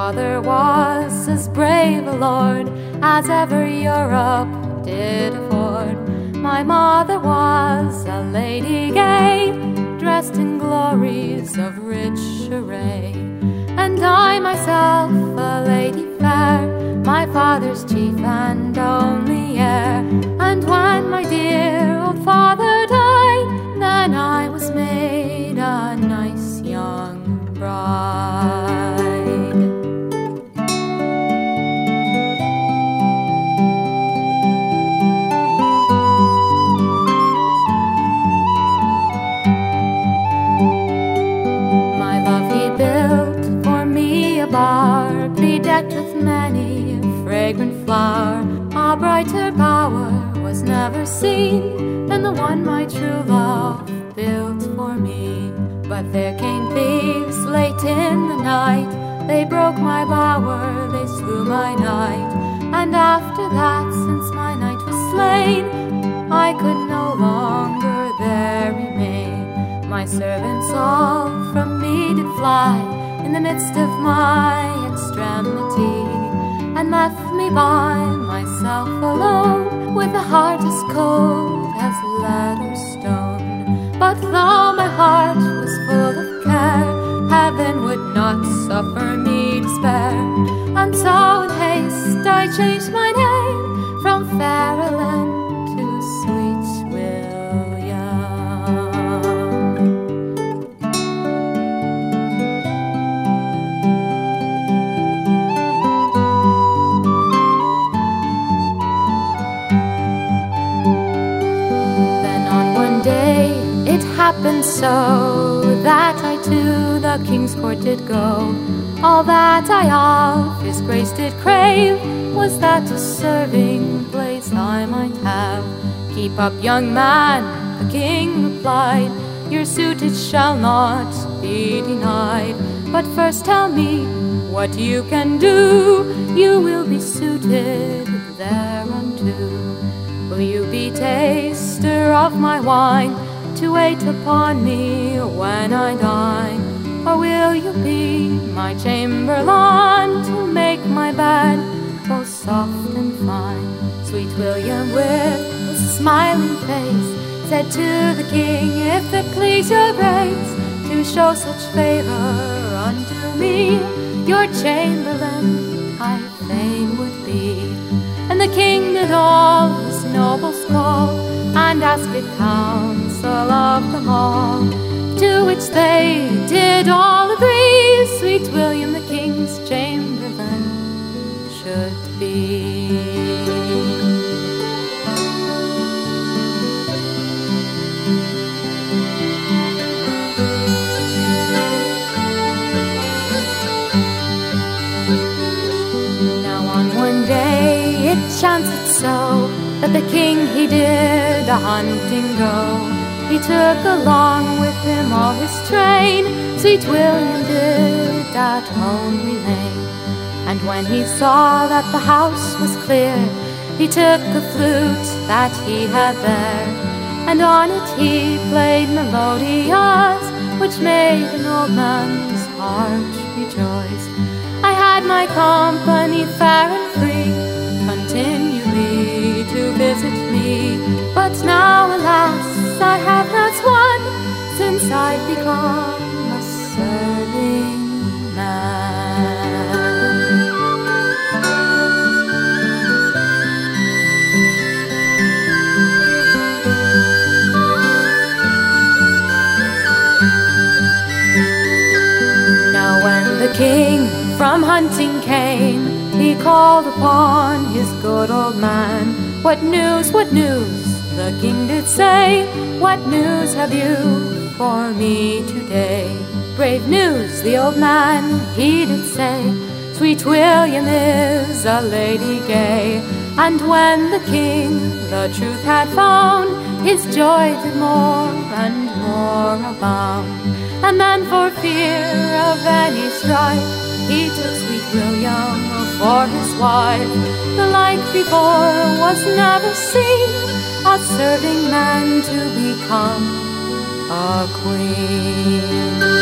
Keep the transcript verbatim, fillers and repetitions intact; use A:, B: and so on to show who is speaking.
A: father was as brave a lord as ever Europe did afford. My mother was a lady gay, dressed in glories of rich array. And I myself a lady fair, my father's chief and only heir. And when my dear old father died, then I was made a nice young bride. My love he built for me a bower, bedecked with many a fragrant flower. A brighter bower was never seen than the one my true love built for me. But there came thieves late in the night, they broke my bower, they slew my knight. And after that, since my knight was slain, I could no longer there remain. My servants all from me did fly in the midst of my extremity, and left me by myself alone, with a heart as cold as lead or stone. But though my heart was full of care, heaven would not suffer me despair. And so in haste I changed my name from Fairyland to Sweet William. Then on one day it happened so that I to the king's court did go. All that I of his grace did crave was that a serving place I might have. Keep up, young man, the king replied, your suit it shall not be denied. But first tell me what you can do, you will be suited thereunto. Will you be taster of my wine, to wait upon me when I dine? Or will you be my chamberlain, to make my bed both soft and fine? Sweet William with his smiling face said to the king, if it please your grace to show such favor unto me, your chamberlain I fain would be. And the king did all his nobles call, and asked counsel of them all, to which they did all agree, sweet William the king's chamberlain should be. Now on one day it chanced so that the king he did a hunting go. He took along with him all his train, sweet William did at home remain. And when he saw that the house was clear, he took a flute that he had there, and on it he played melodious, which made an old man's heart rejoice. I had my company fair and free, continually to visit me, but now alas I have not one, since I've become a serving man. Now when the king from hunting came, he called upon his good old man. What news, what news, the king did say, what news have you for me today? Brave news, the old man, he did say, sweet William is a lady gay. And when the king the truth had found, his joy did more and more abound. And then for fear of any strife, he took sweet William for his wife. The like before was never seen, a serving man to become a queen.